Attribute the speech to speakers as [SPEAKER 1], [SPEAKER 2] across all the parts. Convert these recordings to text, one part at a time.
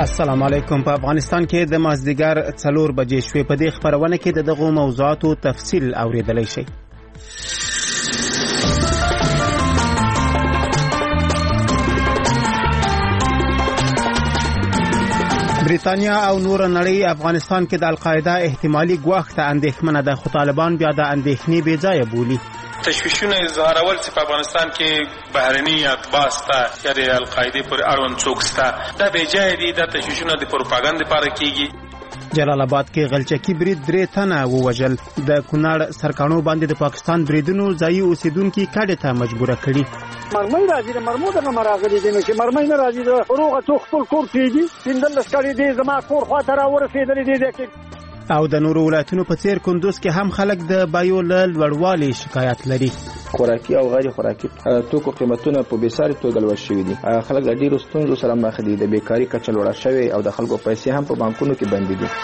[SPEAKER 1] السلام علیکم. په افغانستان کې د مازدیګر 4 بجې شوې. په دې خبرونه کې دغه موضوعاتو تفصیل اوریدلای شئ. بریتانیا او نور نړۍ افغانستان کې د القاعده احتمالي ګواښ ته اندېښمنه ده، خو طالبان بیا د اندېښنې بې ځایه بولي.
[SPEAKER 2] تشویشونه اظهارول چې په افغانستان کې بهرني اتباع سته یا د القاعده پر اړوند څوک سته، دا بې ځایه دي. دا تشویشونه د پروپاګاندا لپاره کیږي.
[SPEAKER 1] جلال آباد کې غلچکی برید 3 تنه ووژل. د کونړ سرکانو باندې د پاکستان بریدونو ځایي اوسیدونکو کډه ته مجبور کړي.
[SPEAKER 3] مرمۍ راځي د مرمو دغه مراغلي دي چې مرمۍ نه راځي د روغه څوک خپل کور کېږي سندل لسکري دي زما کور خوا ته راورسېدلې دي.
[SPEAKER 1] او د نورو ولایتونو په څیر کندوز کې هم خلک د بایو لوړوالي شکایت لري.
[SPEAKER 4] خوراکي او غیر خوراکي توکو قیمتونه په بیساري توګه لوړ شوي دي. خلک د ډیرو ستونزو سره مخ دي. د بیکاری کچه لوړه شوې او د خلکو پیسې هم په بانکونو کې بندي دي.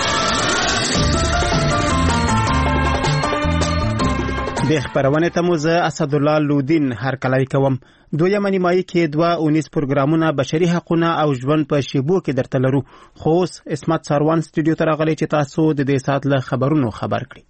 [SPEAKER 1] د خبرونه ته مو زه اسد الله لودین هر کله کوم. دویمه نیمایي کې 2 پروګرامونه بشري حقوقونه او ژوند په شیبو کې درته لرو. خو اوس اسمت ساروان سټوډیو ته راغلی چې تاسو د دې سات له خبرونو خبر کړئ.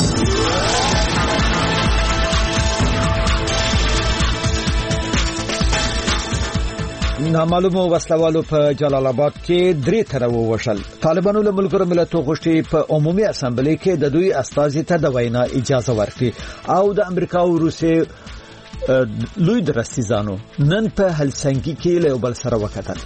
[SPEAKER 5] نامعلومو وسلوالو په جلال آباد کې 3 تنه ووژل. طالبانو له ملګرو ملتونو غوښتي په عمومي اسامبلې کې د دوی استازي ته د وینا اجازه ورکړي او د امریکا او روسیې لوی درستیزانو نن په هلسنکی کې له بل سره وکتل.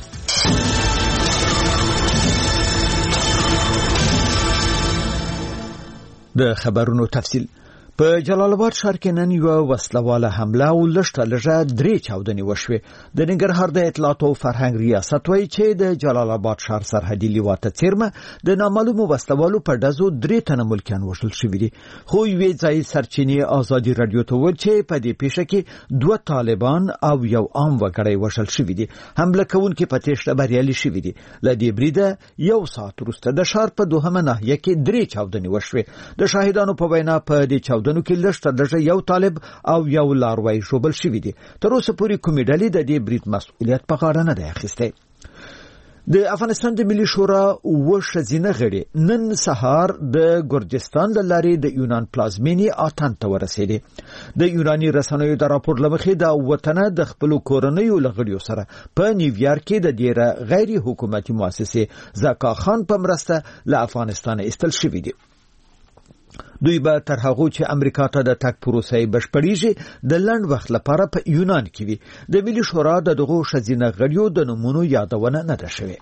[SPEAKER 5] د خبرونو تفصیل. په جلال آباد ښار کې نن یو وسلواله حمله او لږه 3 چاودنې وشوه. د ننګرهار د اطلاعات او فرهنګ ریاست وایي چې د جلال آباد ښار سرحدي لیواته څیرمه د نامعلومو وسلوالو په ډزو 3 تنه ملکیان وژل شوي دي. خو یوې ځایي سرچینې آزادي رادیو ته وویل چې په دې پیښه کې 2 طالبان او یو عام وګړی وژل شوي دي. حمله کوونکي په تېښته بریالي شوي دي. له دې بریده یو ساعت وروسته د ښار په 2مه ناحیه کې 3 چاودنې وشوه. د شاهدانو په وینا په دې چاودنو کې لږ یو طالب او یو لاروی ژوبل شوي دي. تر اوسه پورې کومې ډلې د دې برید مسؤلیت په غاړه نه دی اخیستی. د افغانستان د ملي شورا ښځینه غړي نن سهار د ګرجستان د لارې د یونان پلازمینی آتن ته ورسېدي. د یوناني رسنیو د راپور لمخې د وطن د خپل کورنیو لغړیو سره په نیویارک کې د ډیره غیر حکومتي مؤسسه زکا خان په مرسته له افغانستان ایستل شوي دي. دوی به تر هغه چې امریکا ته د تګ پروسه بشپړیږي د لنډ وخت لپاره په یونان کې وي. د ملي شورا دغه ښځینه غړیو د نومونو یادونه نه ده شوې.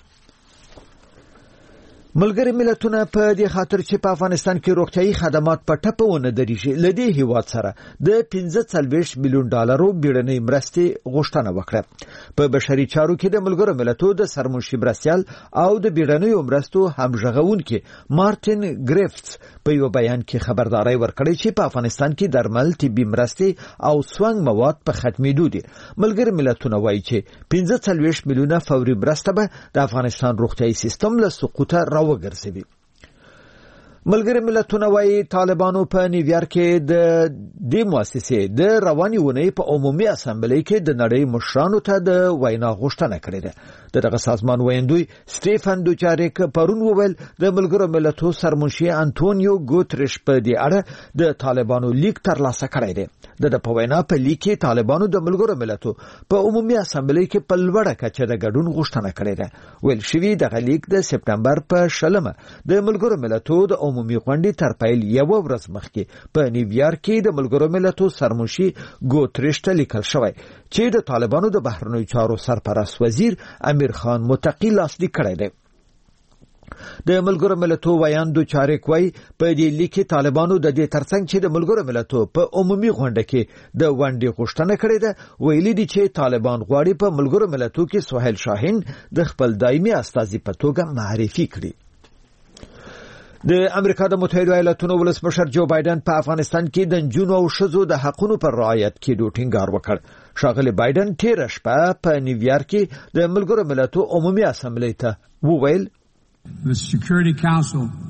[SPEAKER 5] ملګری ملتونه په دې خاطر چې په افغانستان کې روغتيایي خدمات په ټپه ونه درېږي لدې هیواد سره د 45 میلیون ډالرو بیړنۍ مرستې غوښتنه وکړه. په بشري چارو کې د ملګرو ملتونو د سرمنشي مرستیال او د بیړنیو مرستو همغږونکي مارټین گریفټس په یو بیان کې خبرداري ورکړې چې په افغانستان کې درمل، طبي مرستې او سونګ مواد په ختمېدو دي. ملګری ملتونه وایي چې 45 میلیونه فوري مرسته به د افغانستان روغتيایي سیستم له سقوطه وګرځوي. ملګری ملتونه وایي طالبانو په نیویارک کې د دې مؤسسې د رواني ونې په عمومي اسامبلې کې د نړۍ مشرانو ته د وینا غوښتنه کړې ده. دغه سازمان ویندوی سټیفن دوچاریک پرون وویل د ملګرو ملتونو سرمنشي انټونیو ګوتریش په دې اړه د طالبانو لیک ترلاسه کړی دی. د په وینا په لیک کې طالبانو د ملګرو ملتونو په عمومي اسامبلې کې په لوړه کچه د ګډون غوښتنه کړې ده. ویل شوی د لیک د سپټمبر په 10مه د ملګرو ملتونو د عمومي غونډې تر پیل یو ورځ مخکې په نیویارک کې د ملګرو ملتونو سرمنشي ګوتریش ته لیکل شوی چې د طالبانو د بهرنیو چارو سرپرست وزیر امیر خان متقی لاسلیک کړی دی. د ملګرو ملتونو ویاندو چارک وای په دې لیک طالبانو د دې ترڅنګ چې د ملګرو ملتونو په عمومي غونډه کې د ونډې غوښتنه کړې ده ویلي دي چې طالبان غواړي په ملګرو ملتونو کې سهیل شاهین د خپل دایمي استازي په توګه معرفي کړي. د امریکا د متحده ایالاتونو ولسمشر جو بایدن په افغانستان کې د نجونو او ښځو د حقوقو پر رعایت کې ټینګار وکړ. ښاغلی بایدن تېره شپه په نیویارک کې د ملګرو ملتونو عمومي اسامبلې ته وویل
[SPEAKER 6] The Security Council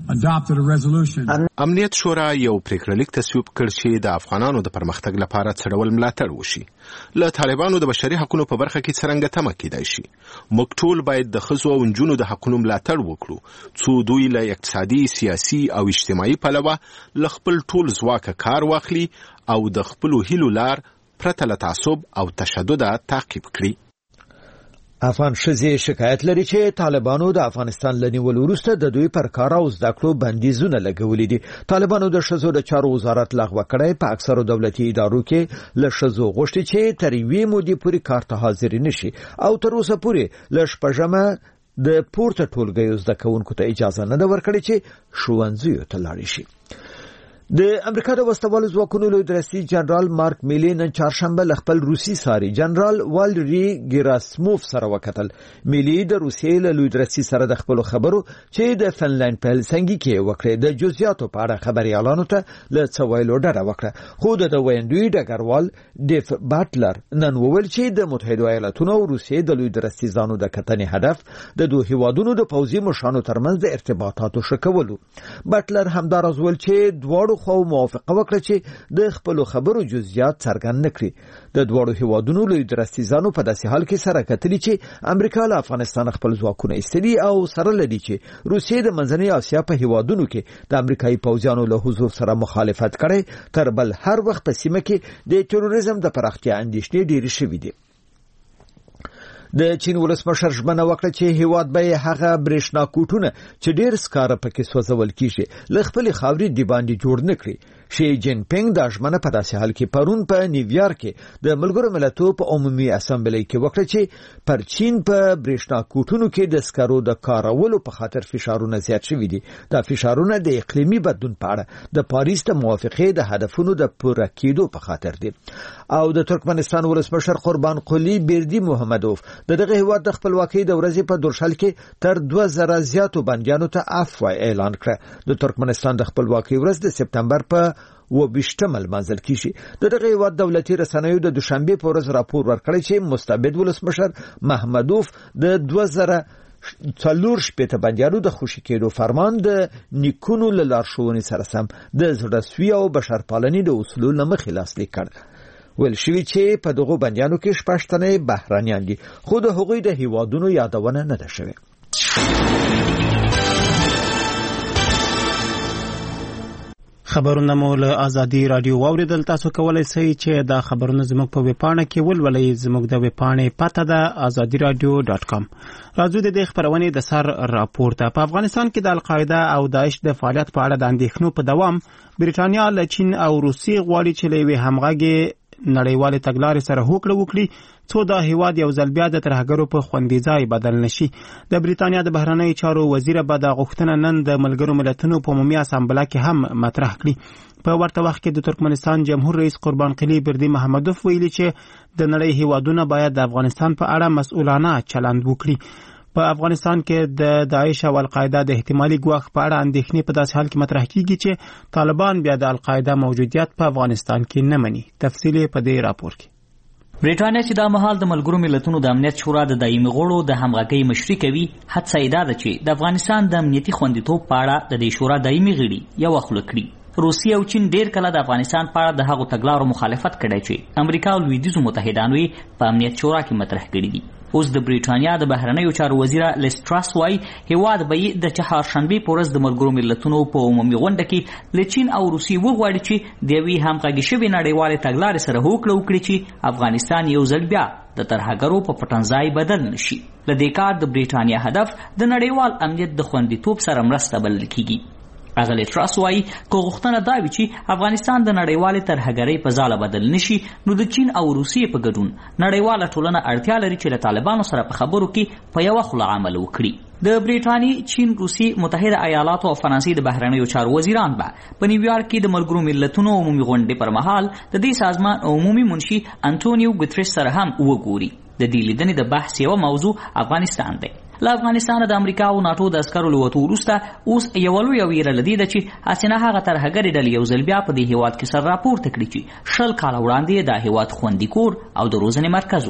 [SPEAKER 6] امنیت شورا یو پریکړلیک تصویب کړ چې د افغانانو د پرمختګ لپاره څه ډول ملاتړ وشي. له طالبانو د بشري حقوقو په برخه کې څرنګه تمه کېدای شي. موږ ټول باید د ښځو او نجونو د حقوقو ملاتړ وکړو څو دوی له اقتصادي، سیاسي او اجتماعي پلوه له خپل ټول ځواکه کار واخلي او د خپلو هیلو لار پرته له تعصب او تشدد تعقیب کړي.
[SPEAKER 5] افغان ښځې شکایت لري چې طالبانو د افغانستان له نیولو وروسته د دوی پر کار او زده کړو بندیزونه لګولي دي. طالبانو د ښځو د چارو وزارت لغوه کړی. په اکثرو دولتي ادارو کې له ښځو غوښتي چې تر یوې مودې پورې کار ته حاضرې نشي او تر اوسه پورې له شپږمه د پورته ټولګیو زده کوونکو ته اجازه نه ده ورکړې چې ښوونځیو ته لاړې شي. د امریکا د وسوالو ځواکونو لوی درستي جنرال مارک میلی نن چهارشنبه له خپل روسي ساري جنرال والری ګراسموف سره وکتل. میلی د روسیې له لوی درستي سره د خپل خبرو چې د فنلند په هلسنګي کې وکړه د جزئیاتو په اړه خبريالانو ته له څوایلو ډډه وکړه. خو د ویندوی ډګروال ډیف باټلر نن وویل چې د متحده ایالاتونو او روسیې د لوی درستي ځانو د کتنې هدف د دوه هیوادونو د پوځي مشرانو ترمنځ د ارتباطاتو شکولو. باټلر همدارز ویل چې دواړو خو موافقه وکړه چې د خپل خبرو جزئیات څرګند نکړي. د دوړو هیوادونو لوی درستي ځانو په داسې حال کې سره کتلی چې امریکا له افغانستان خپل ځواکونه ایستلي او سره لدی چې روسیې د منځنۍ اسیا په هیوادونو کې د امریکایي پوځیانو له حضور سره مخالفت کړي. تر بل هر وخت په سیمه کې د تروریزم د پراختیا اندېښنې ډېرې شوې دي. د چین ولسمشر ژمنه وکړه چې هیواد به هغه برېښنا کوټونه چې ډېر سکاره پکې سوځول کیږي له خپل خاورې دی باندې جوړ نکړي. شي جین پینګ د ژمنه په داسې حال کې پرون په نیویارک کې د ملګرو ملتونو په عمومي اسامبلې کې وکړه چې پر چین په برېښنا کوټونو کې د سکارو د کارولو په خاطر فشارونه زیات شوي دي. دا فشارونه د اقلیمي بدلون په اړه د پاریس د موافقې د هدفونو د پوره کېدو په خاطر دي. او د ترکمنستان ولسمشر قربان قلی بیردی محمدوف دغه هیواد د خپلواکۍ د ورځې په درشل کې تر 2000 زیاتو بندیانو ته عفو اعلان کړ. د ترکمنستان د خپلواکۍ ورځ د سپتمبر په 28 منځل کیږي. دغه هیواد دولتي رسنیو د دوشنبه په ورځ راپور ورکړی چې مستبد ولسمشر محمدوف د 2000 شپته بندیانو د خوشی کېدو فرمان د نیکونو له لارښوونې سره سم د زړهسوي او بشرپالنې د اصولو له مخې لاسلیک کړ. ویل شوی چې په دغه بندیانو کې 6 تنه بهرانيان دي خو د هغوی د هیوادونو یادونه نه ده شوی.
[SPEAKER 1] خبرونه مو له آزادي رادیو واوریدل. تاسو کولای شئ چې دا خبرونه زموږ په ویبپاڼه کې ولولئ. زموږ د ویبپاڼې پته ده azadiradio.com. راځو د دې خبرونه د سر راپورته. په افغانستان کې د القاعده او داعش د فعالیت په اړه د اندېښنو په دوام بریټانیا له چین او روسیې غواړي چې له همغږي نړیوالې تګلارې سره هوکړه وکړي څو دا هیواد یو ځل بیا د ترهګرو په خوندي ځای بدل نشي. د بریټانیا د بهرنیو چارو وزیر به دا غوښتنه نن د ملګرو ملتونو په عمومي اسامبله کې هم مطرح کړي. په ورته وخت کې د ترکمنستان جمهور رئیس قربان قلی بیردی محمدوف ویلي چې د نړۍ هیوادونه باید د افغانستان په اړه مسؤلانه چلند وکړي. په افغانستان کې د داعش او القاعده د احتمالي ګواښ په اړه اندېښنې په داسې حال کې مطرح کیږي چې طالبان بیا د القاعده موجودیت په افغانستان کې نه مني. تفصیل په دې راپور کې.
[SPEAKER 7] بریټانیا چې د مهال د ملګرو ملتونو د امنیت شورا د دایمي غړو د همغږۍ مشري کوي، هڅه یې ده چې د افغانستان د امنیتي خوندیتوب په اړه د دې شورا دایمي غړي یو خوله کړي. روسیه او چین ډیر کله د افغانستان په اړه د هغو تګلارو مخالفت کړی چې امریکا او لویدیځو متحدانو یې په امنیت شورا کې مطرح کړي دي. اوس د بریټانیا د بهرنیو چارو وزیر لیز ټراس وايي هیواد به د چهارشنبه په ورځ د ملګرو ملتونو په عمومي غونډه کې له چین او روسیې وغواړي چې د یوې همغږې شوې نړیوالې تګلارې سره هوکړه وکړي چې افغانستان یو ځل بیا د ترهګرو په پټنځای بدل نشي. له دې کار د بریټانیا هدف د نړیوال امنیت د خوندیتوب سره مرسته بلل کیږي. اغلی ټراس وايي که غوښتنه دا وي چې افغانستان د نړیوالې ترهګرۍ په ځاله بدل نشي نو د چین او روسیې په ګډون نړیواله ټولنه اړتیا لري چې له طالبانو سره په خبرو کې په یوه خوله عمل وکړي. د بریټانیا، چین، روسي، متحده ایالاتو او فرانسې د بهرنیو چارو وزیران به په نیویارک کې د ملګرو ملتونو عمومي غونډې پر مهال د دې سازمان عمومي منشي انټونیو ګوتریس سره هم وګوري. د دې لیدنې د بحث یوه موضوع افغانستان دی. له افغانستان د امریکا او ناتو د عسکرو له وتو وروسته اوس یوه لویه ویره له دې ده چې حسینه هغه ترهګرې ډلې یو ځل بیا په دې هیواد کې سر راپورته کړي چې 20 کاله وړاندې دا هیواد خوندي کور او د روزنې مرکز و.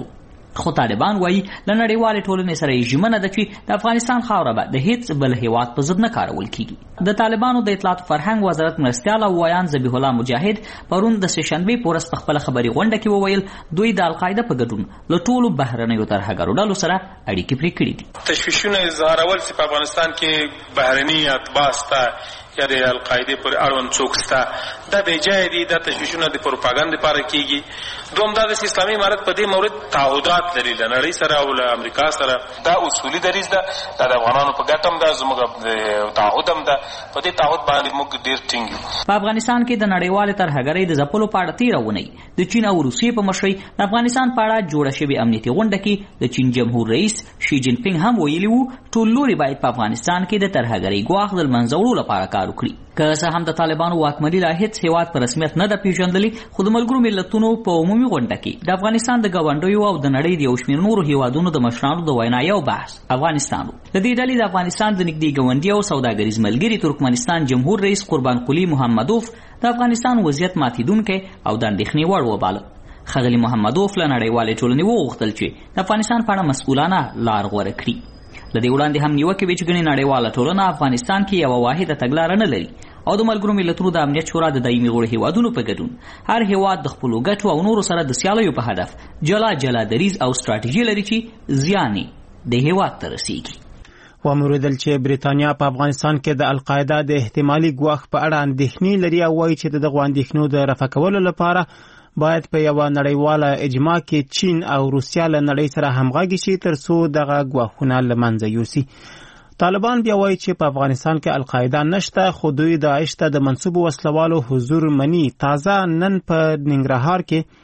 [SPEAKER 7] خو طالبان وایي له نړیوالې ټولنې سره یې ژمنه ده چې د افغانستان خاوره به د هیڅ بل هیواد په ضد نه کارول کیږي. د طالبانو د اطلاعات فرهنګ وزارت مرستیال او وایان ذبیح الله مجاهد پرون د سهشنبې په ورځ په خپله خبري غونډه کې وویل دوی د القاعده په ګډون له ټولو بهرنیو ترهګرو ډلو سره اړیکې پرې کړې دي.
[SPEAKER 2] تشویشونه اظهارول چې په افغانستان کې بهرني اتباع سته یا د القاعده پر اړوند څوک سته دا بې ځایه دي. دا تشویشونه د پروپاګاندا لپاره کیږي. دوم دا د اسلامي امارت په دې مورد تعهدات لري له نړۍ سره او له امریکا سره. دا اصولي دریځ ده. دا د افغانانو په ګټه هم ده، زموږ تعهد هم ده. په دې تعهد باندې موږ ډېر ټینګ یو.
[SPEAKER 7] په افغانستان کې د نړیوالې ترهګرۍ د ځپلو په اړه تېره اونۍ د چین او روسیې په مشرۍ د افغانستان په اړه جوړه شوې امنیتي غونډه کې د چین جمهور رئیس شي جین پینګ هم ویلي وو ټول لوري باید په افغانستان کې د ترهګرۍ ګواښ د له منځه وړلو لپاره کار وکړي. که څه هم د طالبانو واکمني لا هیڅ هیواد په رسمیت نه ده پیژندلې، خو د ملګرو ملتونو په عمومي غونډه کې د افغانستان د ګاونډیو او د نړۍ د یو شمېر نورو هیوادونو د مشرانو د وینا یو بحث افغانستان و. د دې ډلې د افغانستان د نږدې ګاونډي او سوداګریز ملګري ترکمنستان جمهور رئیس قربان قلی محمدوف د افغانستان وضعیت ماتیدونکی او د اندېښنې وړ وباله. ښاغلي محمدوف له نړیوالې ټولنې وغوښتل چې د افغانستان په اړه مسؤلانه لار غوره کړي. له دې وړاندې هم نیوکې وې چې ګڼې نړیواله ټولنه افغانستان کې یوه واحده تګلاره نه لري او د ملګرو ملتونو د امنیت شورا د دایمي غړو هیوادونو په ګډون هر هیواد د خپلو ګټو او نورو سره د سیالیو په هدف جلا جلا دریځ او ستراتیژي لري چې زیان یې د هیواد ته رسیږي.
[SPEAKER 1] وموریدل چې بریتانیا په افغانستان کې د القاعده د احتمالي ګواښ په اړه اندېښنې لري او وایي چې دغه اندېښنو د رفع کولو لپاره باید په یوه نړیواله اجماع کې چین او روسیا له نړۍ سره همغږي شي ترڅو دغه ګواښونه له منځه یوسي. طالبان بیا وایي چې په افغانستان کې القاعده نشته، خو دوی داعش ته د منسوبو وسلوالو حضور مني. تازه نن په ننګرهار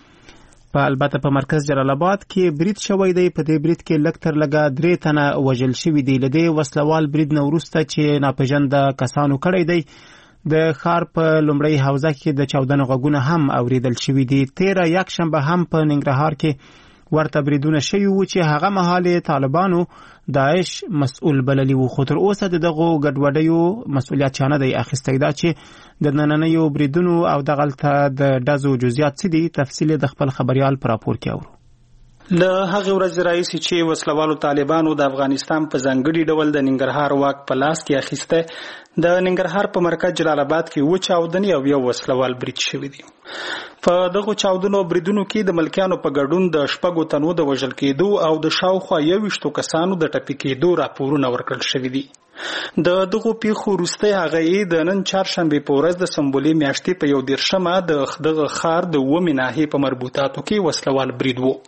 [SPEAKER 1] کې په البته په مرکز جلال آباد کې برید شوی دی. په دې برید کې لږ تر لږه 3 تنه وژل شوي دي. له دې وسلوال برید نه وروسته چې ناپېژانده کسانو کړی دی د ښار په لومړۍ حوزه کې د چاودنو غږونه هم اوریدل شوي دي. تېره یکشنبه هم په ننګرهار کې ورته بریدونه شوي وو چې هغه مهال طالبانو داعش مسؤل بللی وو، خو تر اوسه دغه ګډوډیو مسؤلیت چا نه دی اخیستی. دا چې د نننیو بریدونو او دغلته د ډزو جزئیات څه دي تفصیل د خپل خبريال پر راپور کې اورو.
[SPEAKER 8] له هغه ورځې راهیسې چې وسلوالو طالبانو د افغانستان په ځانګړي ډول د ننګرهار واک په لاس کې اخیسته، د ننګرهار په مرکز جلال آباد کې و چاودنې او یو وسلوال برید شوی دی. په دغه چاودنو بریدونو کې د ملکیانو په ګډون د 6 تنو د وژل کېدو او د شاوخوا 21 کسانو د ټپي کېدو راپورونه ورکړل شوي دي. د دغه پیښو وروسته هغه د نن چهارشنبه په ورځ د سمبولي میاشتې په 11 د دغه ښار د 9 ناحیې په مربوطاتو کې وسلوال برید وو.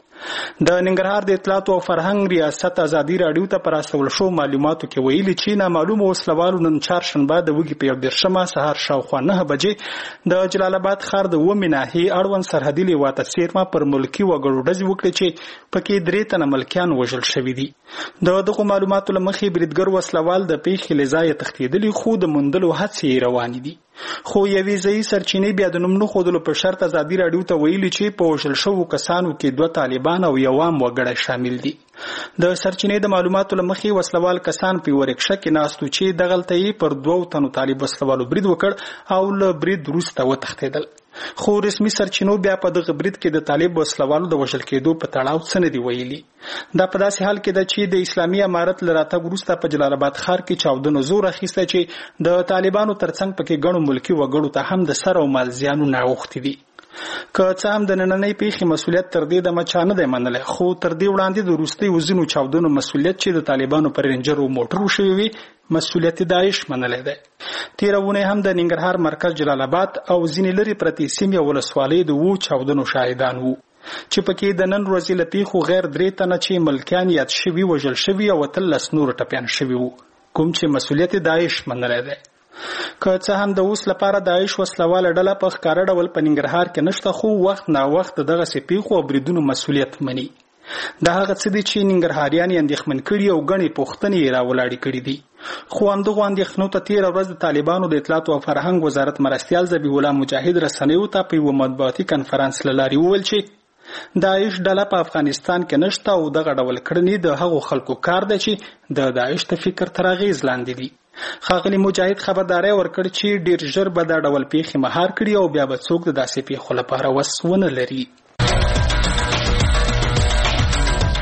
[SPEAKER 8] د ننګرهار د اطلاعات او فرهنګ ریاست ازادي راډیو ته پر استول شو معلوماتو کې ویلي چې نامعلومه وسلوالو نن چهارشنبه د وګي په 11 سهار شاوخوا 9 بجې د جلال آباد ښار د 9 ناحیې اړوند سرحدي لیواته سیرما پر ملکی وګړو ډزې وکړې چې پکې 3 تنه ملکیان وژل شوي دي. دغه معلوماتو له مخې بریدګر وسلوال د پیښې له ځایه تښتېدلي، خو د موندلو هڅې روانې دي. خو یوې ځایي سرچینې بیا د نوم نه ښودلو په شرط ازادي راډیو ته ویلي چې په وژل شوو کسانو کې 2 طالبان او یو عام وګړی شامل دي. د سرچینې د معلوماتو له مخې وسلوال کسان په ورکشه کې ناستو چې دغلته یې پر 2 تنو طالب وسلوالو برید وکړ او له برید وروسته وتښتېدل. خو رسمي سرچینو بیا په دغه برید کې د طالب وسلوالو د وژل کېدو په تړاو څه نه دی ویلي. دا په داسې حال کې ده چې د اسلامي امارت له راتګ وروسته په جلال آباد ښار کې چاودنو زور اخیسته چې د طالبانو ترڅنګ پکې ګڼو ملکي وګړو ته هم د سر او مال زیانونه اوښتي دي. که څه هم د نننۍ پیښې مسؤلیت تر دې دمه چا نه دی منلی، خو تر دې وړاندې د وروستۍ وزینو چاودنو مسؤلیت چې د طالبانو پر رینجر او موټرو شوی وي مسؤلیت داعش منلی دی. تېره اونۍ هم د ننګرهار مرکز جلال آباد او ځینې لرې پرتې سیمې او ولسوالۍ د 2 چاودنو شاهدان وو چې پکې د نن ورځې له پیښو غیر 3 تنه چې ملکیان یاد شوي وژل شوي او 13 نور ټپیان شوي وو، کوم چې مسؤلیت داعش منلی دی. که څه هم د اوس لپاره داعش وسلواله ډله په ښکاره ډول په ننګرهار کې نشته، خو وخت نا وخت دغسې پیښو او بریدونو مسؤلیت مني. دا هغه څه دي چې ننګرهاریان یې اندېښمن کړي او ګڼې پوښتنې یې راولاړې کړي دي. خو همدغو اندېښنو ته تېره ورځ د طالبانو د اطلاعات او فرهنګ وزارت مرستیال ذبیح الله مجاهد رسنیو ته په یوه مطبوعاتي کنفرانس له لارې وویل چې داعش ډله په افغانستان کې نشته او دغه ډول کړنې د هغو خلکو کار دی چې د داعش د فکر تر اغېز لاندې دي. ښاغلي مجاهد خبرداری ورکړ چې ډیر ژر به دا ډول پیښې مهار کړي او بیا به څوک د داسې پیښو لپاره وس ونه لري.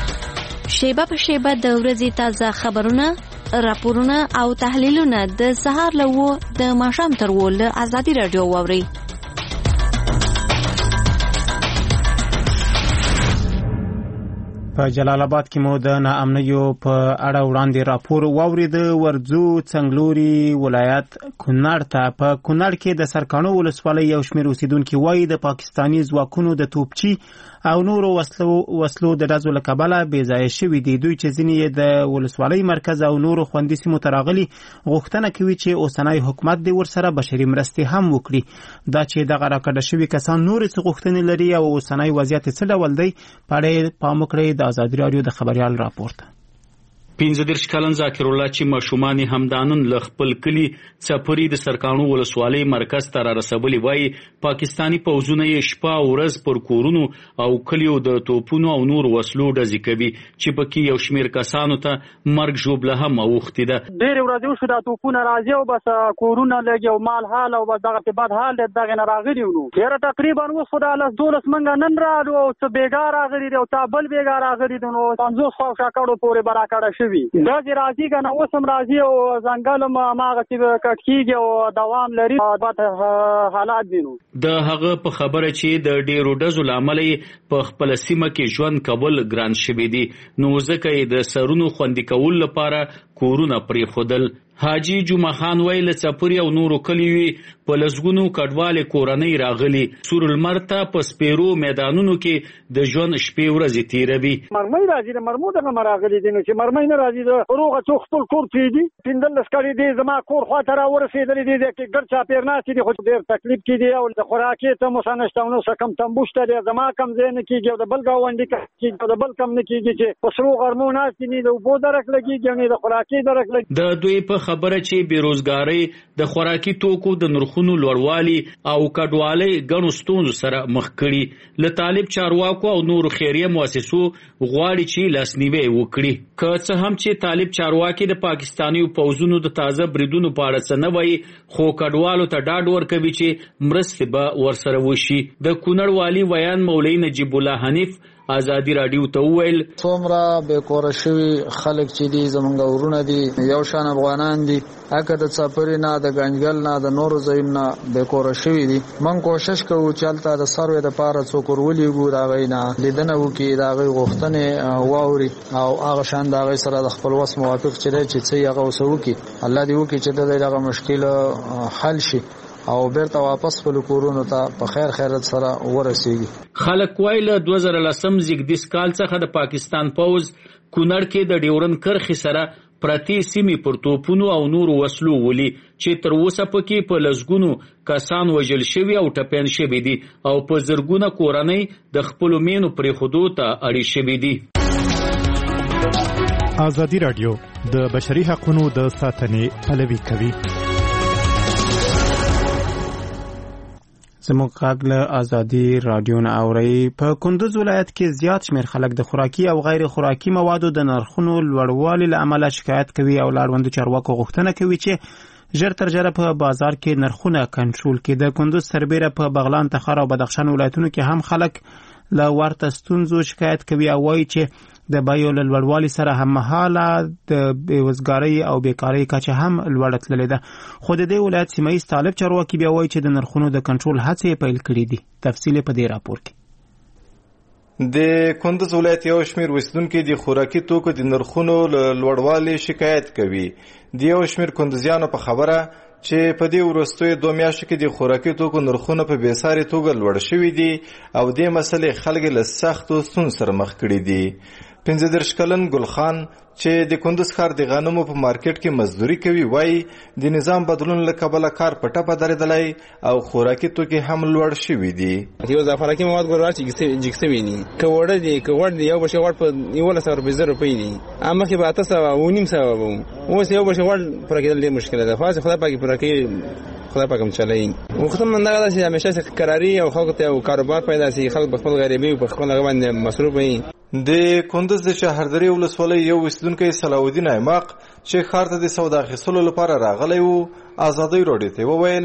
[SPEAKER 9] شیبه په شیبه د ورځې تازه خبرونه، راپورونه او تحلیلونه د سهار له 9 د ماښام تر 10 له ازادي راډیو واورئ.
[SPEAKER 1] په جلال آباد کې مو د ناامنیو په اړه وړاندې راپور واورید. ورځو څنګلوري ولایت کونړ ته په کونړ کې د سرکانو ولسوالۍ یو شمېر اوسیدونکي وایي د پاکستاني ځواکونو د توپچي او نورو وسلو د ډزو له کبله بې ځایه شوي دي. دوی چې ځینې یې د ولسوالۍ مرکز او نورو خوندي سیمو ته راغلي غوښتنه کوي چې اوسنی حکومت دې ورسره بشري مرستې هم وکړي. دا چې دغه راکډه شوي کسان نورې څه غوښتنې لري او اوسنی وضعیت څه ډول دی په اړه پام وکړئ. د ازادي راډیو د خبریال راپورټ.
[SPEAKER 10] 15 کلن ذاکر الله چې ماشومان همدانن ل خپل کلی څپری د سرکانو ولسوالۍ مرکز ته را رسولي وایي پاکستانی پوځونه یې شپه او ورځ پر کورونو او کلیو د توپونو او نور وسلو ډزې کوي چې پکې یو شمېر کسانو ته مرګ ژوبله هم اوښتې ده.
[SPEAKER 3] ډېرې ورځې وشو دا توپونه راځي او بس کورونه لږ او مال حال او بس دغه بد حال دی دغه نه راغلي ونو ډېره تقریبا اوس خو دا 12 منګه نن راغلو او څه بېګا راغلي دی او تا بل بېګا راغلي دی نو 50 خواوشا کړو پورې براکړه شوي دا چې راځي که نه اوس هم راځي او ځنګل هم هماغسې کټ کېږي او دوام لري بد حالات دي. نو
[SPEAKER 10] د هغه په خبره چې د ډېرو ډزو له امله په خپله سیمه کې ژوند کول ګران شوي دي نو ځکه یې د سرونو خوندي کولو لپاره کورونه پرېښودل. حاجی جمعه خان ویل څپری او نورو کلیوي په لسګونو کډوالې کورنۍ راغلي سور المر ته په سپیرو میدانونو کې د ژوند شپې ورځې تیروي.
[SPEAKER 3] مرمۍ راځي د مرمو دغه راغلي دي نو چې مرمۍ نه راځي د روغه څو خپل کور پرېږدي 15 کالي دی زما کور خواته راورسېدلي دي کې ګرد چاپېر ناستې دي خو ډېر تکلیف کې دي او د خوراکي ته مو څه نشته او نو څه کم تنبوشته دی زما کم ځای نه کېږي او د بل ګاونډي کېږي او د بل کم نه کېږي چې په سرو غرمو ناستې نه د اوبو درک لګېږي او نه د خوراکي درک لګېږي.
[SPEAKER 10] د دوی په خبره چې بیروزګارۍ د خوراکي توکو د نرخونو لوړوالي او کډوالۍ ګڼو ستونزو سره مخ کړي. له طالب چارواکو او نورو خیریه مؤسسو غواړي چې لاسنیوی وکړي. که څه هم چې طالب چارواکي د پاکستاني پوځونو د تازه بریدونو په اړه څه نه وایي خو کډوالو ته ډاډ ورکوي چې مرستې به ورسره وشي. د کونړ والي ویان مولوي نجیب الله حنیف ازادي راډیو ته وویل
[SPEAKER 11] څومره به کور شوی خلک چې دي زمونږ ورونه دي یو شان افغانان دي اګه د څپری نه د ګنجګل نه د نورو ځایونو نه به کور شوی دي. من کوشش کوو چې الته د سروې د پاره څوک ورولېږو دا غینا لیدنه وکي دا غي غوښتنې واوري او هغه شان دا غي سره د خپل وس موافق چره چې څه هغه وسوکي الله دې وکي چې دغه مشکل حل شي او بیرته واپس خپل کورونو ته په خیر خیرت سره ورسیږي.
[SPEAKER 10] خلک وایي 2010 زیږدیز کال څخه د پاکستان پوځ کونړ کې د ډیورن کرخي سره پرتی سیمې پر توپونو او نورو وسلو ولي چې تر اوسه پکې په لسګونو کسان وژل شوي او ټپیان شوي دي او په زرګونه کورنۍ د خپلو مینو پرېښودو ته اړې شوي دي.
[SPEAKER 12] ازادي راډیو د بشري حقوقو د ساتنې پلوي کوي.
[SPEAKER 1] زموږ غږ له ازادي راډیو نه اورئ. په کندوز ولایت کې زیات شمېر خلک د خوراکي او غیر خوراکي موادو د نرخونو لوړوالي له امله شکایت کوي او له اړوندو چارواکو غوښتنه کوي چې ژر تر ژره په بازار کې نرخونه کنټرول کړي. د کندوز سربیره په بغلان، تخار او بدخشان ولایتونو کې هم خلک له ورته ستونزو شکایت کوي او وایي چې د بیو له لوړوالي سره هممهاله د بېوزګارۍ او بیکارۍ کچه هم لوړه تللې ده. خو د دې ولایت سیمه ییز طالب چارواکي بیا وایي چې د نرخونو د کنټرول هڅې پیل کړي دي. تفصیل په دې راپور کې.
[SPEAKER 13] د کندوز ولایت یو شمېر اوسیدونکي د خوراکي توکو د نرخونو لوړوالي شکایت کوي. د یو شمېر کندوزیانو په خبره چې په دې وروستیو 2 میاشتو کې د خوراکي توکو نرخونه په بېساري توګه لوړ شوي دي او دې مسلې خلک له سختو ستونزو سره مخ کړي دي. 15 کلن ګلخان چې د کندوز ښار د غنمو په مارکیټ کې مزدوري کوي وایي د نظام بدلون له کبله کار په ټپه درېدلی او خوراکي توکي هم لوړ شوي دي.
[SPEAKER 14] یو ځای خوراکي مواد ګورل چې جګسوي دي که وړه دي که غوړ دي یو بشي غوړ په 1100 روپۍ دي اما کې به 800 و نیم سوه به اوس یو بشي غوړ پوره کېدل ډېر مشکله ده. خو خدای پاک پوره کوي خدای پاک هم چلوي. وخت من دغه چې همیشه قراري او خلکو ته کاروبار پیدا شي خلک په خپل غریبي په خپل باندې مصروف وي.
[SPEAKER 13] د کندوز د شهرداري ولسوالۍ یو اوسیدونکی صلاح الدین ایماق چې ښار ته د سودا اخیستلو لپاره راغلی و ازادي راډیو ته وویل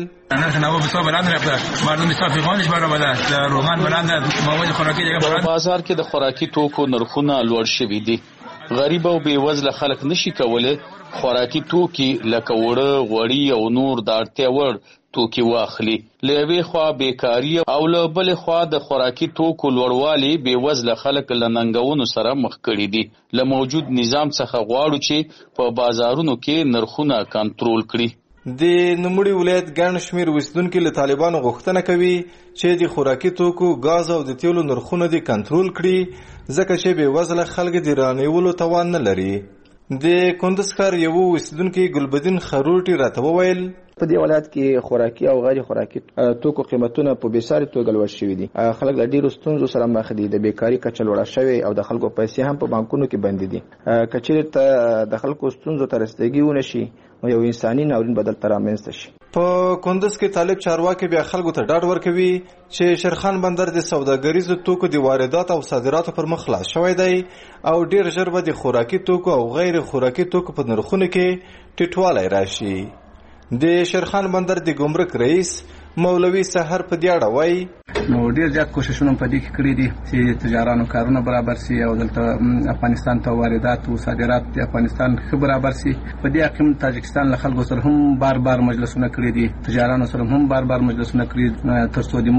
[SPEAKER 15] په بازار کې د خوراکي توکو نرخونه لوړ شوي دي غریب او بیوزله خلک نشي کولای خوراکي توکي لکه وړه غوړي او نور د اړتیا وړ توکي واخلي. له یوې خوا بیکاري او له بلې خوا د خوراکي توکو لوړوالي بیوزله خلک له ننګونو سره مخ کړي دي. له موجود نظام څخه غواړو چې په بازارونو کې نرخونه کنټرول کړي.
[SPEAKER 13] د نوموړي ولایت ګڼ شمېر اوسېدونکي له طالبانو غوښتنه کوي چې د خوراکي توکو، غاز او د تیلو نرخونه دې کنټرول کړي، ځکه چې بېوزله خلک د رانیولو توان نه لري. د کندز ښار یو اوسېدونکي ګلبدین خروټي راته وویل
[SPEAKER 4] په دې ولایت کې خوراکي او غیر خوراکي توکو قیمتونه په بېساري توګه لوړ شوي دي. خلک له ډېرو ستونزو سره مخ دي. د بیکاري کچه لوړه شوې او د خلکو پیسې هم په بانکونو کې بندي دي. که چېرې ته د خلکو ستونزو ته رسیدګي ونه شي نو یو انساني ناورین به دلته رامنځته شي.
[SPEAKER 13] په کندز کې طالب چارواکي بیا خلکو ته ډاډ ورکوي چې شیرخان بندر د سوداګریزو توکو د واردات او صادراتو پر مخ خلاص شوی دی او ډېر ژر به د خوراکي توکو او غیر خوراکي توکو په نرخونو کې ټیټوالی راشي. د شیرخان بندر د ګمرک رئیس مولوي سحر په دې اړه وایي
[SPEAKER 16] نو ډیر زیات کوششونه په دې کې کړی دي چې تجارانو کارونه برابر سي او دلته افغانستان ته واردات او صادرات د افغانستان ښه برابر سي. په دې حکم تاجکستان له خلکو سره هم بار مجلسونه کړی دي، تجارانو سره هم بار مجلسونه کړی تر څو د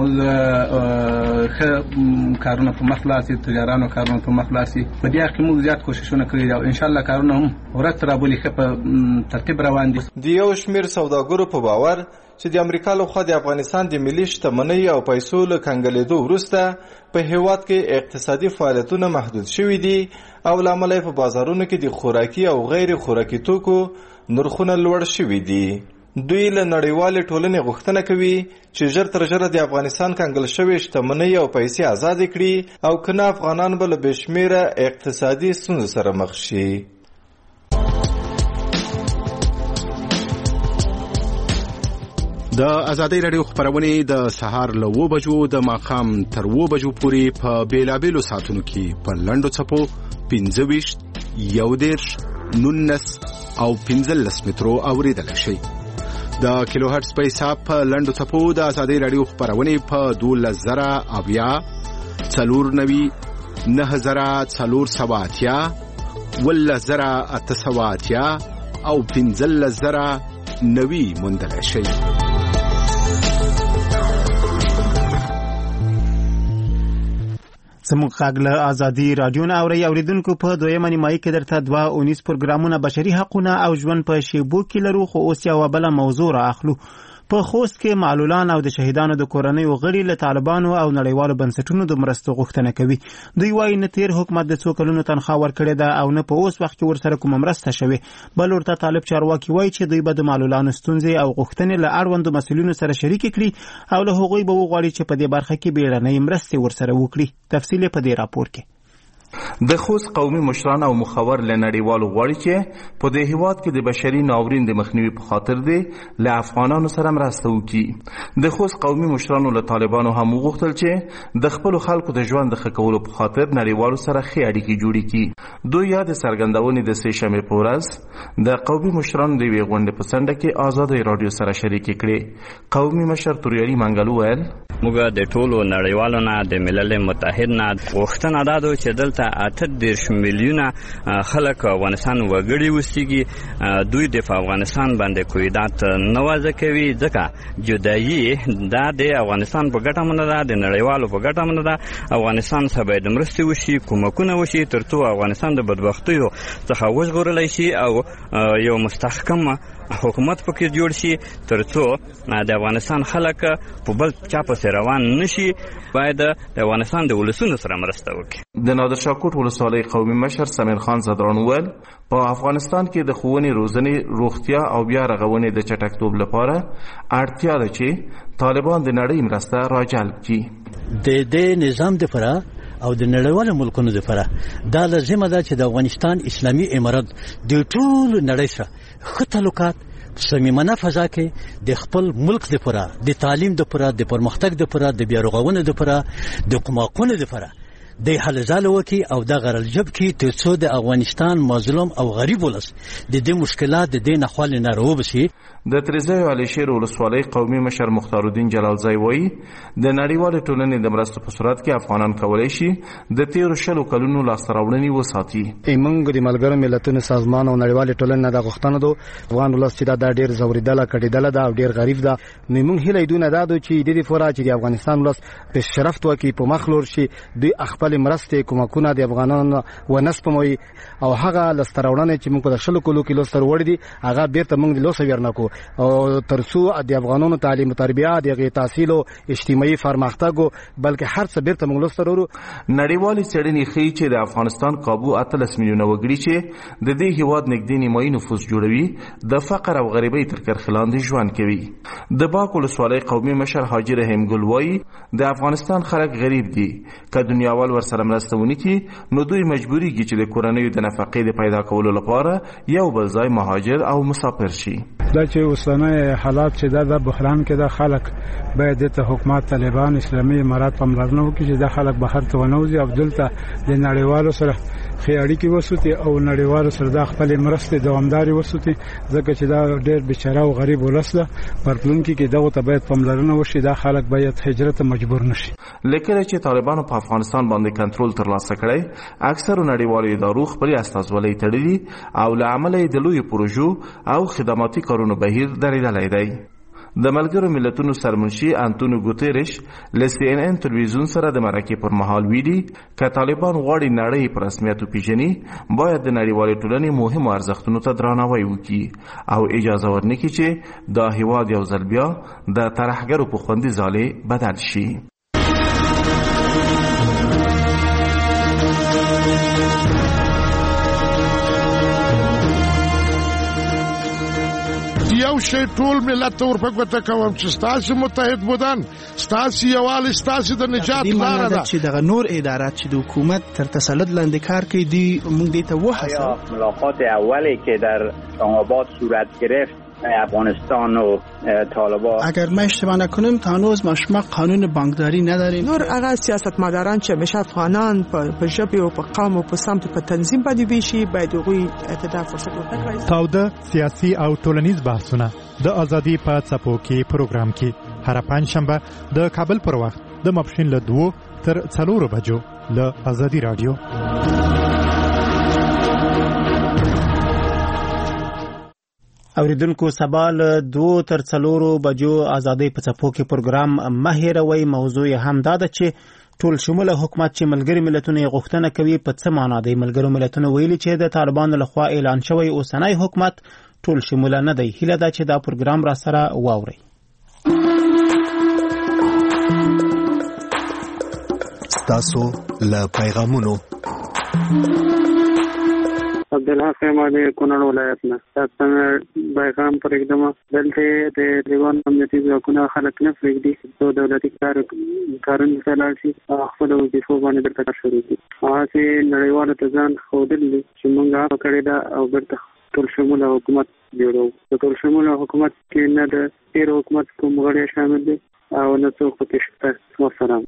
[SPEAKER 16] موږ ښه کارونه په مخ لاړ تجارانو کارونه په مخ لاړ سي. په دې حکم موږ زیات کوششونه کړی دي او ان شاء الله کارونه هم ورته رابولي ښه په ترتیب روان دي.
[SPEAKER 13] د یو شمېر سوداګرو په باور چې د امریکا لخوا د افغانستان د ملي شتمنۍ او پیسو له کنګلېدو وروسته په هیواد کې اقتصادي فعالیتونه محدود شوي دي او له امله په بازارونو کې د خوراکي او غیر خوراکي توکو نرخونه لوړ شوي دي. دوی له نړیوالې ټولنې غوښتنه کوي چې ژر تر ژره د افغانستان کنګل شوې شتمنۍ او پیسې آزادې کړي او کنه افغانان به له بې شمېره اقتصادي ستونزو سره مخ شي.
[SPEAKER 6] د ازادۍ راډیو خبرونه د سهار له 9 بجو د ماښام تر 9 بجو پورې په بیلابېلو ساعتونو کې په لنډو څپو 25 11 19 او 15 مترو اوریدل شي. د کیلو هرتز په حساب په لنډو څپو د ازادۍ راډیو خبرونه په 12000 اویا 490 9480 11880 او 15090 موندل شي.
[SPEAKER 1] زموږ غږ له ازادي رادیو نه اوریدونکو په دویمه نیمایي کې درته 2 پروګرامونه بشري حقونه او ژوند په شیبو کې لرو. خو اوس یو بله موضوع را اخلو. په خوست کې معلولان او د شهیدانو د کورنیو غړي له طالبانو او نړیوالو بنسټونو د مرستو غوښتنه کوي. دوی وایي نه تیر حکومت د څو کلونو تنخواه ورکړې ده او نه په اوس وخت کې ورسره کومه مرسته شوې. بل ورته طالب چارواکي وایي چې دوی به د معلولانو ستونزې او غوښتنې له اړوندو مسؤلینو سره شریک کړي او له هغوی به وغواړي چې په دې برخه کې بیړنۍ مرستې ورسره وکړي. تفصیل په دې راپور کې.
[SPEAKER 17] د خوست قومي مشران او مخور له نړیوالو غواړي چې په دې هیواد کې د بشري ناورین د مخنیوي په خاطر دی له افغانانو سره مرسته وکړي. د خوست قومي مشرانو له طالبانو هم وغوښتل چې د خپل خلکو د ژوند د ښه کولو په خاطر نړیوالو سره ښې اړیکې جوړې کړي. دوی یا د څرګندونې د سې شنبې په ورځ د قومي مشرانو د یوې غونډې په څنډه کې ازادۍ راډیو سره شریکې کړې. قومي مشر توریالي منګل وویل
[SPEAKER 18] موږ د ټولو نړیوالو نه د ملل متحد نه غوښتنه دا ده چې دلته 38 میلیونه خلک افغانستان وګړي اوسېږي. دوی د افغانستان باندې کویدات نوازه کوي ځکه جدایي دا د افغانستان په ګټه نه ده، د نړیوالو په ګټه نه ده. افغانستان ته باید مرستې وشي، کومکونه وشي ترڅو افغانستان د بدبختیو څخه وژغورلی شي او یو مستحکم حکومت پکې جوړ شي ترڅو د افغانستان خلک په بل چا پسې روان نشي. باید د افغانستان د ولسونو سره مرسته وکړي.
[SPEAKER 17] د نادر شاه کوټ ولسوالۍ قومي مشر سمیر خان زدران وویل په افغانستان کې د ښوونې روزنې روغتیا او بیا رغونې د چټکتوب لپاره اړتیا ده چې طالبان د نړۍ مرسته راجلب کړي.
[SPEAKER 19] د دې نظام لپاره او د نړیوالو ملکونو لپاره دا لازمه ده چې د افغانستان اسلامي امارت د ټول نړۍ سره ښه تعلقات صمیمانه فضا کې د خپل ملک لپاره د تعلیم لپاره د پرمختګ لپاره د بیا رغونې لپاره د کومکونو لپاره د حل ځاله وکي او د غرلجب کې ترڅو د افغانستان مظلوم او غریب ولس د دې مشکلات د دې نخوال نه روبسي.
[SPEAKER 17] د تریزای علي شیر ولسوالۍ قومي مشر مختار الدین جلالزای وایي د نړیوال ټولنې د مرستو په صورت کې افغانان کولای شي د تیر شلو کلونو لاسته راوړنې وساتي.
[SPEAKER 20] موږ د ملګرو ملتونو سازمان او نړیوال ټولنې د غوښتنه دو افغان ولس چې دا ډیر زوریدله کډیدله دا ډیر غریب ده. نو موږ هیله دونه دا دو چې د دې فورا چې د افغانستان ولس په شرفت وکي په مخلور شي د خپل مرستې کومکونه د افغانانو ونسپموي او هغه لاسته راوړنې چې موږ په شلو کلو کې لاسته راوړې دي هغه بیرته موږ د لوسه ورنکو او ترڅو د افغانانو تعلیم او تربیه د تحصیل او اجتماعي پرمختګ بلکې هر څه بیرته موږ لاسته راوړو.
[SPEAKER 17] نړیوال څېړنې ښیي چې د افغانستان کابو 13 میلیونه وګړي چې د دې هیواد نږدې نیمایي نفوس جوړوي د فقر او غریبۍ تر کرښې لاندې ژوند کوي. د باک ولسوالۍ قومي مشر حاجي رحیم ګل وایي د افغانستان خلک غریب دي که دنیاوال ورسره مرسته ونکړي نو دوی مجبوریږي چې د کورنیو د نفقې د پیدا کولو لپاره یو بل ځای مهاجر او مسافر شي.
[SPEAKER 21] دا چې اوسنۍ حالات چې د بحران کې د خلک باید د حکومت طالبان اسلامي امارات پاملرنه وکړي چې د خلک بهر ته ونوځي او دلته د نړیوالو سره ښې اړیکې وساتي او نړیوالو سره د خپل مرستې دوامداري وساتي ځکه چې دا ډېر بیچاره او غریب ولس ده. پرتلونکي کې دغه ته باید پاملرنه وشي دا خلک باید هجرت مجبور نشي.
[SPEAKER 17] لیکن چې طالبانو په افغانستان باندې کنټرول ترلاسه کړی اکثر نړیوالو ادارو خپل استازولۍ تړلي او له امله د لوی پروژو او خدماتي کارونو بهیر درېدلی دی. د ملګرو ملتونو سرمنشي انټونیو ګوتریش له CNN تلویزیون سره د مرکې پر مهال ویلي که طالبان غواړي نړۍ په رسمیت وپیژني باید د نړیوالې ټولنې مهمو ارزښتونو ته درناوی وکړي او اجازه ورنکړي چې دا هیواد یو ځل بیا د ترهګرو په خوندي ځالې بدل شي.
[SPEAKER 22] یو شی ټول ملت ته ورپګوته کوم چې ستاسو متحد بودن ستاسو یووالی ستاسو د نجات لاره ده
[SPEAKER 23] چې دغه نور ادارات چې د حکومت تر تسلط لاندې کار کوي دی موږ دې ته وهڅوو.
[SPEAKER 24] ملاقات اولی که در آباد صورت گرفت افغانستان و طالبان
[SPEAKER 23] اگر ما اشتباه نکنیم تا هنوز ما قانون بانکداری نداریم.
[SPEAKER 25] نور هغه سیاستمداران چې همیشه افغانان په ژبه او په قوم او په سمت په تنظیم باندې ویشي باید هغوی اعتدال فرصت ورکړي.
[SPEAKER 12] تاوده سیاسي او ټولنیز بحثونه د ازادي په څپو کې پروګرام کې هر پنځشنبه د کابل پر وخت د ماپښین له 2 تر 4 بجو له ازادي رادیو.
[SPEAKER 1] اوریدونکو سبا له 2 تر 4 بجو ازادي په څپو کې پروګرام مهیروي. موضوع هم دا ده چې ټول شموله حکومت چې ملګری ملتونه غوښتنه کوي په څه معنا دی. ملګری ملتونه ویلي چې د طالبانو لخوا اعلان شوی اوسنۍ حکومت ټول شموله نه دی. هیله ده چې دا پروګرام را سره واوري.
[SPEAKER 26] تاسو له پیغامونو
[SPEAKER 27] عبدالحق ماده کونړ ولایت نه تاسو پیغام پر اقدام دلته د دیوان امنیتي ځواکونو خلک نه پرېږدي چې دولتي کارونه تلل شي خپل وظیفو باندې درته شروع کړي. هغه نړیوالو ته ځان ښودل دي چې موږ هغه کړی دا او برته ټول شموله حکومت جوړو. د ټول شموله حکومت کې نه د تیر حکومت کوم غړي شامل دي او نه څوک پکې شته. والسلام.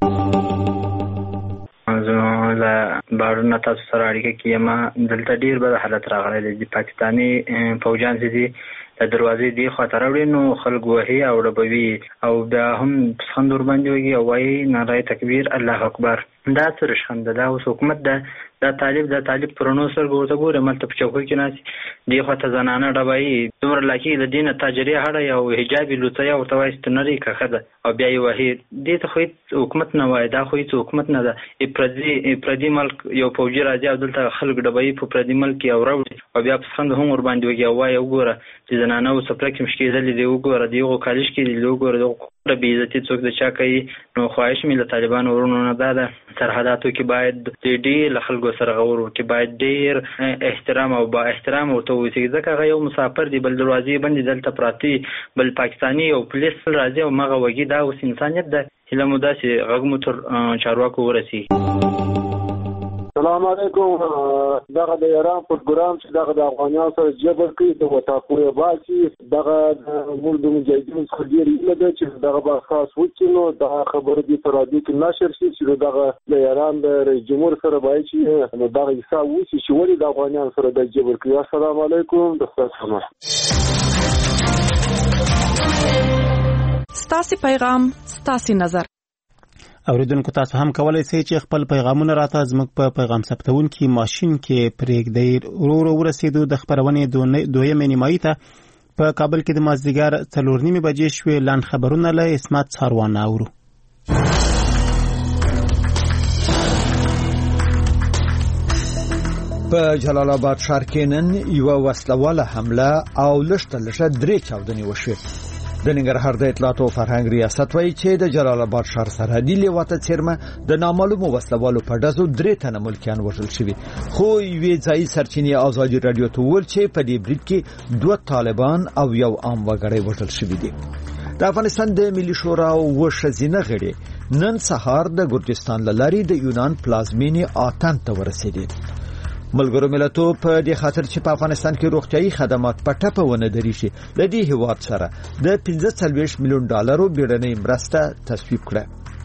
[SPEAKER 28] زه له بارونه تاسو سره اړیکه کې یم. دلته ډیر بد حالت راغلی دی. پاکستاني فوجان چې دي د دروازې دی خاطر وړي نو خلک وهي او ډبوي او دا هم څندور باندې وي او وايي نعره تکبیر الله اکبر. دا سره شند دا اوس حکومت دا طالب پرونو سره ګورته ملته په چوکۍ کې ناس دی خاطر زنانه ډبوي دومره لکه د دینه تاجری هړه او حجاب لوتیا او توایست نری کخه او بیا یې وهي دې ته خو حکومت نه وای. دا خو حکومت نه ده. پردي ملک یو فوجي راځي او دلته خلک ډبوي په پردي ملک او راوړي او بیا په څنګه هم ور باندې وي او وای وګوره چې زنانه او سپرک مشکل دی وګوره دیغه کالج کې دی وګوره د بې عزتي څوک د چا کوي. نو خواهش مې له طالبانو ورونو نه ده سرحداتو کې باید ډېر له خلکو سره غور وکړي باید ډېر احترام او با احترام ورته وشي ځکه هغه یو مسافر دی بل دروازې باندې دلته پراتی بل پاکستاني او پولیس راځي او مغه وږي دا اوس انسانیت ده. هیله مو ده چې غږ مو تر چارواکو ورسي.
[SPEAKER 2] السلام علیکم. دغه د ایران پروګرام چې دغه د افغانانو سره جبر کوي د وټاکوي باسي دغه موږ د مجاهدینو څخه ډیر ایله ده چې دغه به خاص وچینو د خبرو دي په رادیو کې نشر شي چې دغه د ایران د رئیس جمهور سره باید چې دغه حساب وشي چې ولې د افغانانو سره د جبر کوي. السلام علیکم. د تاسو
[SPEAKER 3] ستاسو پیغام ستاسو نظر.
[SPEAKER 1] اوریدونکو تاسو هم کولای شئ چې خپل پیغامونه راته زموږ په پیغام ثبتونکي ماشين کې پرېږدئ. ورسېدو د خبرونې دویمې نیمایي ته په کابل کې د مازدیګر 4:30 بجې شوې. لاند خبرونه له اسمت ساروان اورو.
[SPEAKER 5] په جلال آباد ښار کې نن یو وسلواله حمله او لږه 3 چاودنې وشوې. د ننګرهار د اطلاعات او فرهنګ ریاست وایي چې د جلال آباد ښار سرحدي لیواته څیرمه د نامعلومو وسلوالو په ډزو 3 تنه ملکیان وژل شوي. خو یوې ځایي سرچینې ازادي رادیو ته وویل چې په دې برید کې 2 طالبان او یو عام وګړی وژل شوي دي. د افغانستان د ملي شورا او ښځینه غړي نن سهار د ګرجستان له لارې د یونان پلازمینې آتن ته ورسېدي. ملګرو ملتونو په دې خاطر چې په افغانستان کې روغتيایي خدمات په ټپه ونه درېږي د دې هیواد سره د 45 میلیون ډالرو بیړنۍ مرسته تصویب کړه.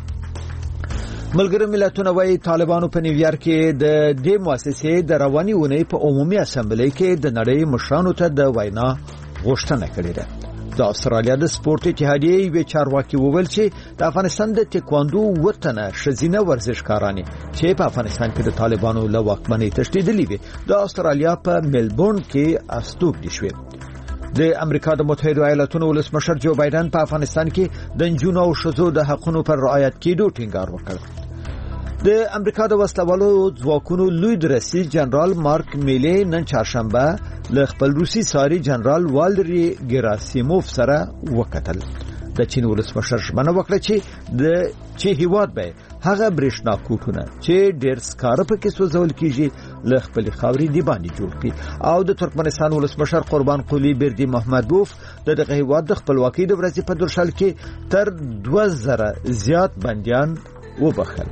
[SPEAKER 5] ملګرو ملتونو وايي طالبانو په نیویارک کې د دې مؤسسې د رواني اونۍ په عمومي اسمبلی کې د نړۍ مشرانو ته د وینا غوښتنه کړې ده. د استرالیا د سپورت اتحادیې یو چارواکي وویل چې د افغانستان د تکواندو وطنه ښځینه ورزشکارانې چې په افغانستان کې د طالبانو له واکمنۍ تښتېدلې وي د استرالیا په ملبورن کې استوګنې شوې. د امریکا د متحده ایالاتونو ولسمشر جو بایدن په افغانستان کې د نجونو او ښځو د حقوقو پر رعایت کېدو ټینګار وکړ. د امریکا د وسلوالو ځواکونو لوی درسي جنرال مارک میلی نن چهارشنبه له خپل روسي ساري جنرال والدری ګراسیموف سره وکتل. د چین ولسمشر ژمنه وکړه چې هیواد به هغه برېښنا کوټونه چې ډېر سکاره پکې سوځول کیږي له خپل خاورې دی باندې جوړ کړي. او د ترکمنستان ولسمشر قربان قلی بردی محمدوف دغه هیواد د خپلواکۍ د ورځې په درشل کې تر 2000 زیات بنديان وبخل.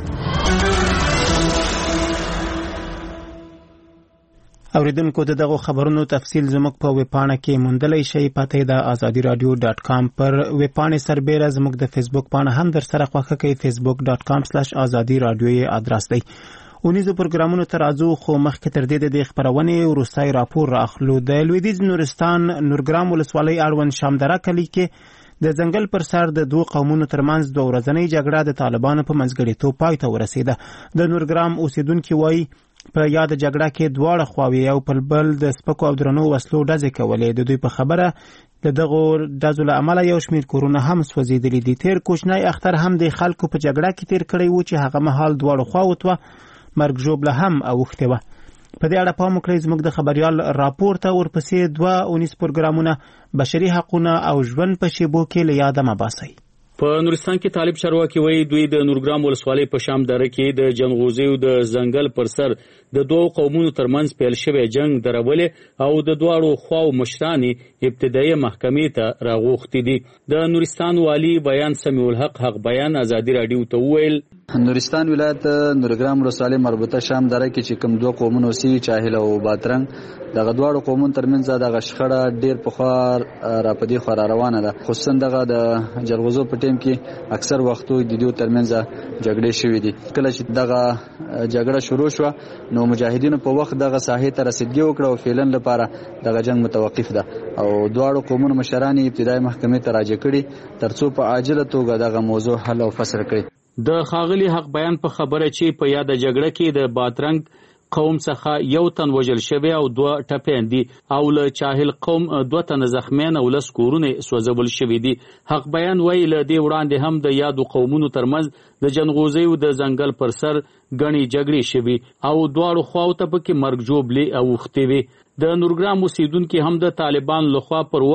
[SPEAKER 1] اوریدونکو دغه خبرونو تفصیل زموږ په ویبپاڼه کې موندلای شئ. پته د azadiradio.com پر ویبپاڼې سربېره زموږ د فیسبوک پاڼه هم در سره خوښه کوي. facebook.com/azadiradio ادرس دی. اونیزو پروګرامونو تر ازو خو مخکې تر دې د خبرونه وروستای راپور راخلو. د لویدیځ نورستان نورګرام ولسوالۍ اړوند شامدره کلی کې د ځنګل پر سر د دوه قومونو ترمنځ 2 ورځنۍ جګړه د طالبانو په منځګړیتوب پای ته ورسېده. د نورګرام اوسیدونکو وایي په یاد جګړه کې دواړه خواوې او په بل د سپکو او درنو وسلو ډزې کولې. د دوی په خبره دغه ډزو له امله یو شمېر کورونه هم سوځېدلي دي. تیر کوچنی اختر هم د خلکو په جګړه کې تیر کړی و چې هغه مهال دواړو خواوو ته مرګ ژوبله هم اوښتې وه. په دې اړه پام وکړئ زموږ د خبريال راپور ته ورپسې 2 پروګرامونه بشري حقوقونه او ژوند په شیبو کې له یاده مباسي.
[SPEAKER 7] په نورستان کې طالب چارواکي وایي دوی د نورګرام ولسوالۍ په شام دره کې د جنغوزیو د ځنګل پر سر د 2 قومونو ترمنځ پیل شوی جنگ درولې او د دواړو خواو مشرانې ابتدایي محکمې ته راغوښتي دي. د نورستان والی بیان سمیع الحق حق بیان ازادي رادیو ته وویل
[SPEAKER 8] نورستان ولایت نورګرام ولسوالۍ مربوطه شام دره کې چې کوم 2 قومونه سي چاهل او باترنګ دغه دواړو قومونو ترمنځ دغه شخړه ډیر په خار را پدې خور روانه ده. خصوصا دغه د جلغوزو په ټیم کې اکثر وختو د دوی ترمنځ جګړې شوې دي. کله چې دغه جګړه شروع شو نو مجاهدینو په وخت دغه ساحې ته رسیدګي وکړه او فعلا لپاره دغه جنگ متوقف ده او دواړو قومونو مشران ابتدایي محکمې ته راجع کړي ترڅو په عاجله توګه دغه موضوع حل او فصل کړي.
[SPEAKER 7] د خاغلی حق بیان په خبره چې په یاد جګړه کې د باترنګ قوم څخه یو تن وژل شوی او 2 ټپیان دي او له چاهل قوم 2 تن زخمیان او لس کورونه سوځول شوی دي. حق بیان وایي له دې وړاندې هم د یادو قومونو ترمنځ د جنغوزیو د ځنګل پر سر غني جګړې شوی او دواړو خواو ته پکې مرګ جوړلې او وختې وي. د نورګرام اوسیدونکو هم د طالبان لخوا پر وخت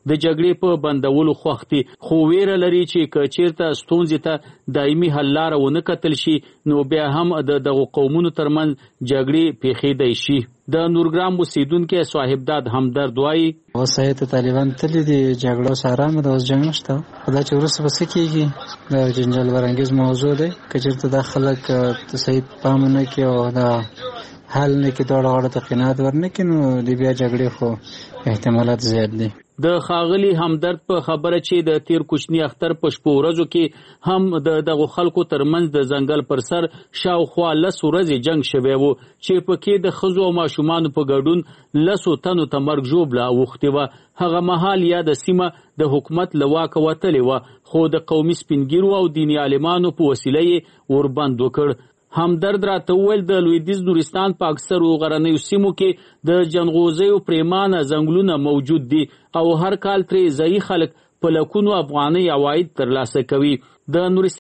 [SPEAKER 7] د جګړې په بندولو خوښ دي، خو ویره لري چې که چیرته ستونزې ته دایمي حل لاره ونه کتل شي نو بیا هم دغه قومونو ترمنځ جګړې پیښیدای شي. د نورګرام اوسیدونکي صاحبداد همدرد وایي
[SPEAKER 4] وسایت طالبان تل دي جګړه سره مده اوس جنگ نشته، خدای چې ورسره بس کیږي دا جنجال برانګیز موضوع دی. کچېرته د خلک صحیح پامونه کې او دا حل نه کې دوړ غړ ته قناعت ورنه کې نو دی بیا جګړې خو احتمالات زیات دي.
[SPEAKER 7] د خاغلی همدرد په خبره چې د تیر کوچنی اختر په شپو ورځو کې هم دغه خلکو ترمنځ د ځنګل پر سر شاوخوا 10 ورځې جنگ شوی وو چې پکې د ښځو او ماشومانو په ګډون 10 تنو ته مرګ ژوبله اوښتې وه. هغه مهال یا د سیمه د حکومت له واکه وتلې وه، خو د قومي سپینګیرو او دیني عالمانو په وسیله یې وربند وکړ. همدرد راته وویل د لویدیځ نورستان په اکثرو غرنیو سیمو کې د جنغوزیو پریمانه ځنګلونه موجود دي او هر کال ترې ځایي خلک په لکونو افغانۍ عواید ترلاسه کوي. د نورستان